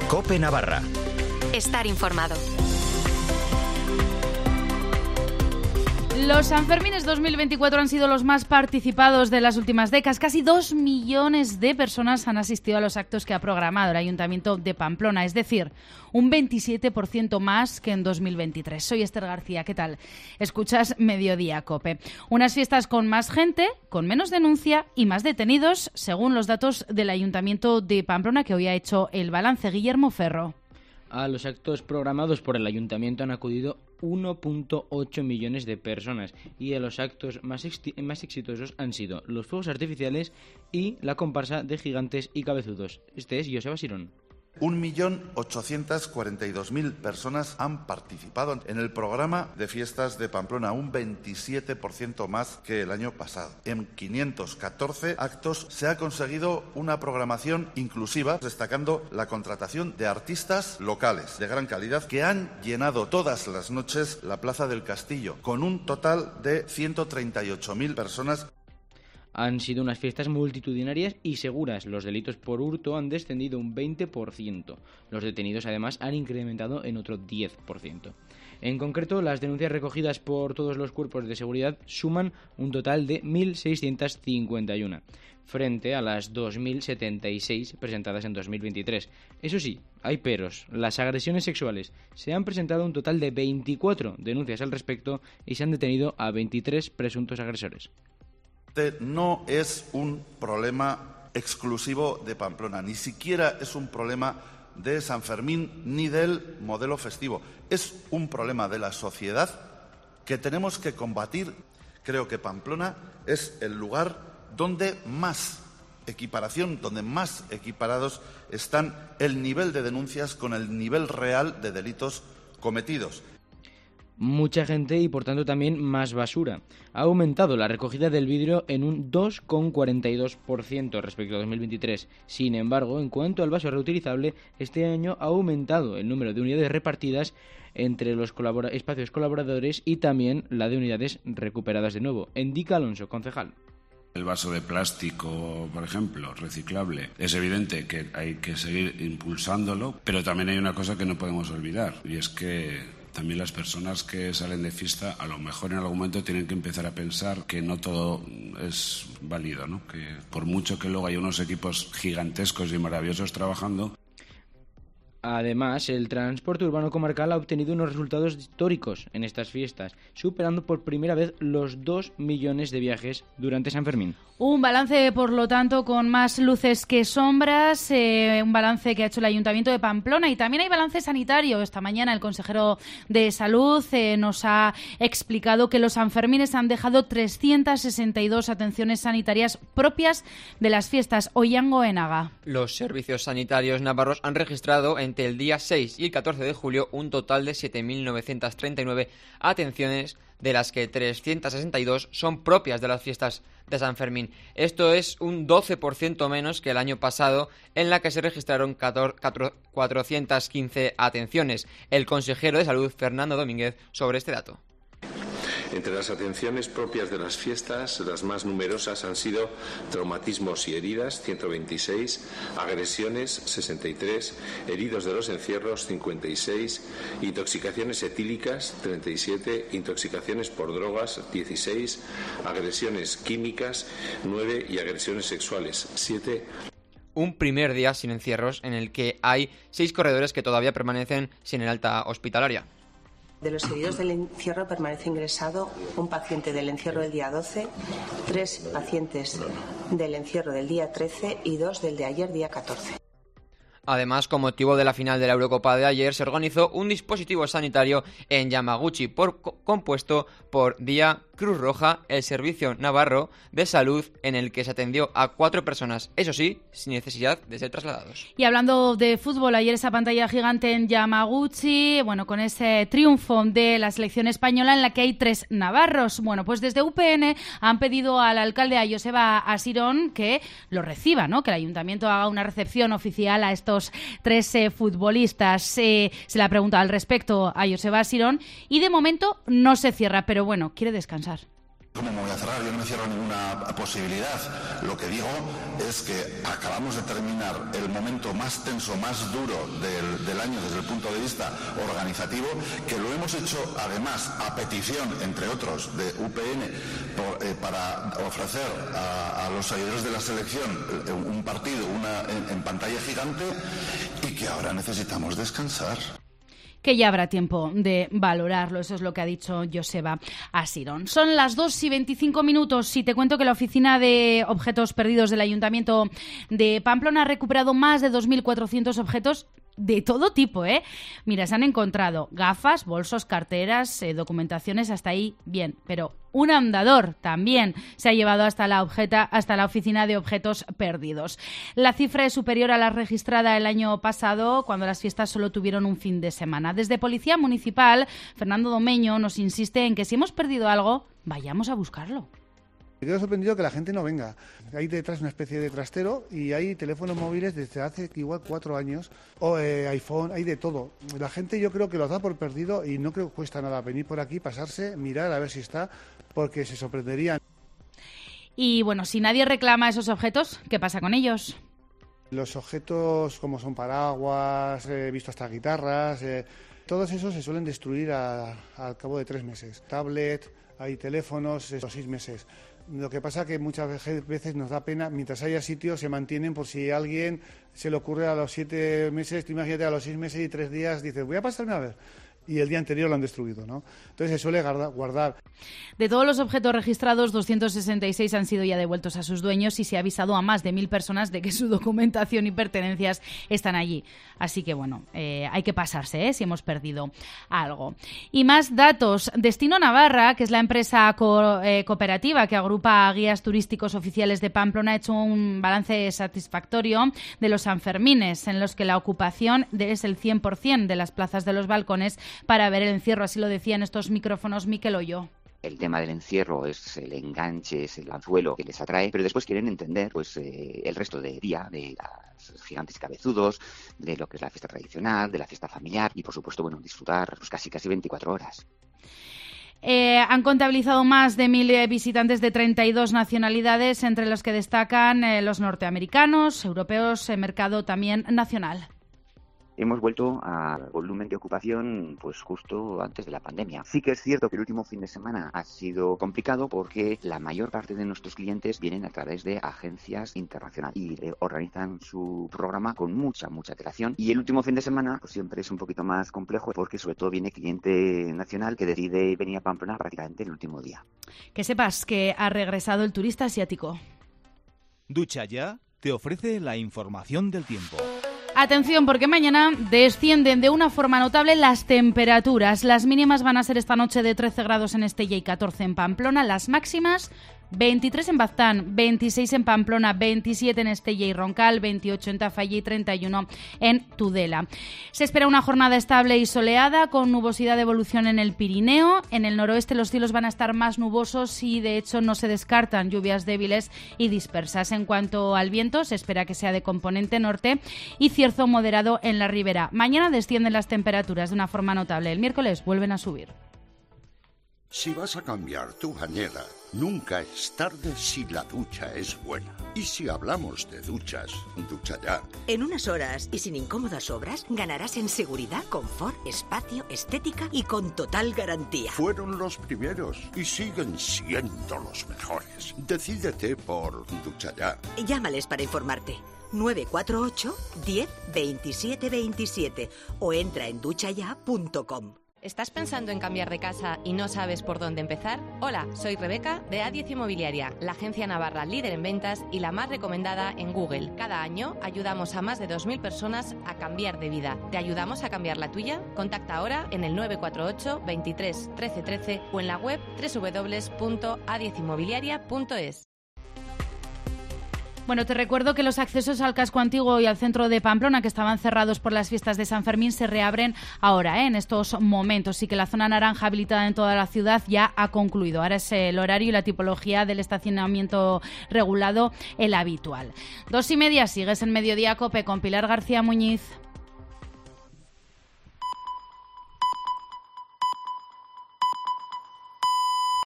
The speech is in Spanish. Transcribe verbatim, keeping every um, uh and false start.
COPE Navarra. Estar informado. Los Sanfermines dos mil veinticuatro han sido los más participados de las últimas décadas. Casi dos millones de personas han asistido a los actos que ha programado el Ayuntamiento de Pamplona, es decir, un veintisiete por ciento más que en dos mil veintitrés. Soy Esther García, ¿qué tal? Escuchas Mediodía COPE. Unas fiestas con más gente, con menos denuncia y más detenidos, según los datos del Ayuntamiento de Pamplona, que hoy ha hecho el balance. Guillermo Ferro. A los actos programados por el Ayuntamiento han acudido uno coma ocho millones de personas y a los actos más, ex- más exitosos han sido los fuegos artificiales y la comparsa de gigantes y cabezudos. Este es Joseba Sirón. un millón ochocientas cuarenta y dos mil personas han participado en el programa de fiestas de Pamplona, un veintisiete por ciento más que el año pasado. En quinientos catorce actos se ha conseguido una programación inclusiva, destacando la contratación de artistas locales de gran calidad que han llenado todas las noches la Plaza del Castillo, con un total de ciento treinta y ocho mil personas. Han sido unas fiestas multitudinarias y seguras. Los delitos por hurto han descendido un veinte por ciento. Los detenidos, además, han incrementado en otro diez por ciento. En concreto, las denuncias recogidas por todos los cuerpos de seguridad suman un total de mil seiscientos cincuenta y uno, frente a las dos mil setenta y seis presentadas en dos mil veintitrés. Eso sí, hay peros. Las agresiones sexuales. Se han presentado un total de veinticuatro denuncias al respecto y se han detenido a veintitrés presuntos agresores. No es un problema exclusivo de Pamplona, ni siquiera es un problema de San Fermín ni del modelo festivo. Es un problema de la sociedad que tenemos que combatir. Creo que Pamplona es el lugar donde más equiparación, donde más equiparados están el nivel de denuncias con el nivel real de delitos cometidos. Mucha gente y, por tanto, también más basura. Ha aumentado la recogida del vidrio en un dos coma cuarenta y dos por ciento respecto a dos mil veintitrés. Sin embargo, en cuanto al vaso reutilizable, este año ha aumentado el número de unidades repartidas entre los colabora- espacios colaboradores y también la de unidades recuperadas de nuevo. Indica Alonso, concejal. El vaso de plástico, por ejemplo, reciclable, es evidente que hay que seguir impulsándolo, pero también hay una cosa que no podemos olvidar, y es que también las personas que salen de fiesta a lo mejor en algún momento tienen que empezar a pensar que no todo es válido, ¿no? Que por mucho que luego haya unos equipos gigantescos y maravillosos trabajando. Además, el transporte urbano comarcal ha obtenido unos resultados históricos en estas fiestas, superando por primera vez los dos millones de viajes durante San Fermín. Un balance, por lo tanto, con más luces que sombras, eh, un balance que ha hecho el Ayuntamiento de Pamplona, y también hay balance sanitario. Esta mañana el consejero de Salud eh, nos ha explicado que los Sanfermines han dejado trescientas sesenta y dos atenciones sanitarias propias de las fiestas. Ollán Goenaga. Los servicios sanitarios navarros han registrado entre el día seis y el catorce de julio un total de siete mil novecientas treinta y nueve atenciones, de las que trescientas sesenta y dos son propias de las fiestas de San Fermín. Esto es un doce por ciento menos que el año pasado, en la que se registraron cuatrocientas quince atenciones. El consejero de Salud, Fernando Domínguez, sobre este dato. Entre las atenciones propias de las fiestas, las más numerosas han sido traumatismos y heridas, ciento veintiséis, agresiones, sesenta y tres, heridos de los encierros, cincuenta y seis, intoxicaciones etílicas, treinta y siete, intoxicaciones por drogas, dieciséis, agresiones químicas, nueve y agresiones sexuales, siete. Un primer día sin encierros en el que hay seis corredores que todavía permanecen sin el alta hospitalaria. De los heridos del encierro permanece ingresado un paciente del encierro del día doce, tres pacientes del encierro del día trece y dos del de ayer, día catorce. Además, con motivo de la final de la Eurocopa de ayer, se organizó un dispositivo sanitario en Yamaguchi por, compuesto por Día Cruz Roja, el Servicio Navarro de Salud, en el que se atendió a cuatro personas, eso sí, sin necesidad de ser trasladados. Y hablando de fútbol, ayer esa pantalla gigante en Yamaguchi, bueno, con ese triunfo de la selección española en la que hay tres navarros. Bueno, pues desde U P N han pedido al alcalde, a Joseba Asirón, que lo reciba, ¿no? Que el ayuntamiento haga una recepción oficial a estos tres eh, futbolistas. Eh, se le ha preguntado al respecto a Joseba Asirón y de momento no se cierra, pero bueno, quiere descansar. ¿Cómo me voy a cerrar? Yo no me cierro ninguna posibilidad. Lo que digo es que acabamos de terminar el momento más tenso, más duro del, del año desde el punto de vista organizativo, que lo hemos hecho además a petición, entre otros, de U P N, por, eh, para ofrecer a, a los seguidores de la selección un partido una, en, en pantalla gigante, y que ahora necesitamos descansar. Que ya habrá tiempo de valorarlo, eso es lo que ha dicho Joseba Asirón. Son las dos y veinticinco minutos y te cuento que la Oficina de Objetos Perdidos del Ayuntamiento de Pamplona ha recuperado más de dos mil cuatrocientos objetos de todo tipo, ¿eh? Mira, se han encontrado gafas, bolsos, carteras, eh, documentaciones, hasta ahí bien, pero un andador también se ha llevado hasta la, objeta, hasta la Oficina de Objetos Perdidos. La cifra es superior a la registrada el año pasado, cuando las fiestas solo tuvieron un fin de semana. Desde Policía Municipal, Fernando Domeño nos insiste en que si hemos perdido algo, vayamos a buscarlo. Me quedo sorprendido que la gente no venga. Hay detrás una especie de trastero y hay teléfonos móviles desde hace igual cuatro años, o eh, iPhone, hay de todo. La gente yo creo que los da por perdido y no creo que cuesta nada venir por aquí, pasarse, mirar a ver si está, porque se sorprenderían. Y bueno, si nadie reclama esos objetos, ¿qué pasa con ellos? Los objetos como son paraguas, he visto hasta guitarras, eh, todos esos se suelen destruir a, al cabo de tres meses. Tablet, hay teléfonos, esos seis meses. Lo que pasa que muchas veces nos da pena, mientras haya sitios se mantienen por si a alguien se le ocurre a los siete meses, tú imagínate a los seis meses y tres días, dices, voy a pasarme a ver. Y el día anterior lo han destruido, ¿no? Entonces se suele guardar. De todos los objetos registrados, doscientos sesenta y seis han sido ya devueltos a sus dueños y se ha avisado a más de mil personas de que su documentación y pertenencias están allí. Así que, bueno, eh, hay que pasarse, ¿eh? Si hemos perdido algo. Y más datos. Destino Navarra, que es la empresa co- eh, cooperativa que agrupa a guías turísticos oficiales de Pamplona, ha hecho un balance satisfactorio de los Sanfermines, en los que la ocupación es el cien por ciento de las plazas de los balcones para ver el encierro, así lo decía en estos micrófonos Miquel Ollo. El tema del encierro es el enganche, es el anzuelo que les atrae, pero después quieren entender pues eh, el resto del día, de las gigantes y cabezudos, de lo que es la fiesta tradicional, de la fiesta familiar y, por supuesto, bueno, disfrutar pues, casi casi veinticuatro horas. Eh, han contabilizado más de mil eh, visitantes de treinta y dos nacionalidades, entre los que destacan eh, los norteamericanos, europeos, eh, mercado también nacional. Hemos vuelto al volumen de ocupación pues justo antes de la pandemia. Sí que es cierto que el último fin de semana ha sido complicado porque la mayor parte de nuestros clientes vienen a través de agencias internacionales y organizan su programa con mucha, mucha antelación. Y el último fin de semana pues siempre es un poquito más complejo porque sobre todo viene cliente nacional que decide venir a Pamplona prácticamente el último día. Que sepas que ha regresado el turista asiático. Ducha Ya te ofrece la información del tiempo. Atención, porque mañana descienden de una forma notable las temperaturas. Las mínimas van a ser esta noche de trece grados en Estella y catorce en Pamplona. Las máximas, veintitrés en Baztán, veintiséis en Pamplona, veintisiete en Estella y Roncal, veintiocho en Tafalla y treinta y uno en Tudela. Se espera una jornada estable y soleada con nubosidad de evolución en el Pirineo. En el noroeste los cielos van a estar más nubosos y de hecho no se descartan lluvias débiles y dispersas. En cuanto al viento, se espera que sea de componente norte y cierzo moderado en la ribera. Mañana descienden las temperaturas de una forma notable. El miércoles vuelven a subir. Si vas a cambiar tu bañera, nunca es tarde si la ducha es buena. Y si hablamos de duchas, Ducha Ya. En unas horas y sin incómodas obras, ganarás en seguridad, confort, espacio, estética y con total garantía. Fueron los primeros y siguen siendo los mejores. Decídete por Ducha Ya. Llámales para informarte. nueve cuatro ocho, diez, veintisiete veintisiete o entra en ducha ya punto com. ¿Estás pensando en cambiar de casa y no sabes por dónde empezar? Hola, soy Rebeca de A diez Inmobiliaria, la agencia navarra líder en ventas y la más recomendada en Google. Cada año ayudamos a más de dos mil personas a cambiar de vida. ¿Te ayudamos a cambiar la tuya? Contacta ahora en el nueve cuatro ocho, veintitrés, trece trece o en la web doble u doble u doble u punto a diez inmobiliaria punto es. Bueno, te recuerdo que los accesos al casco antiguo y al centro de Pamplona, que estaban cerrados por las fiestas de San Fermín, se reabren ahora, ¿eh? en estos momentos. Y que la zona naranja habilitada en toda la ciudad ya ha concluido. Ahora es el horario y la tipología del estacionamiento regulado el habitual. Dos y media, sigues en Mediodía Cope con Pilar García Muñiz.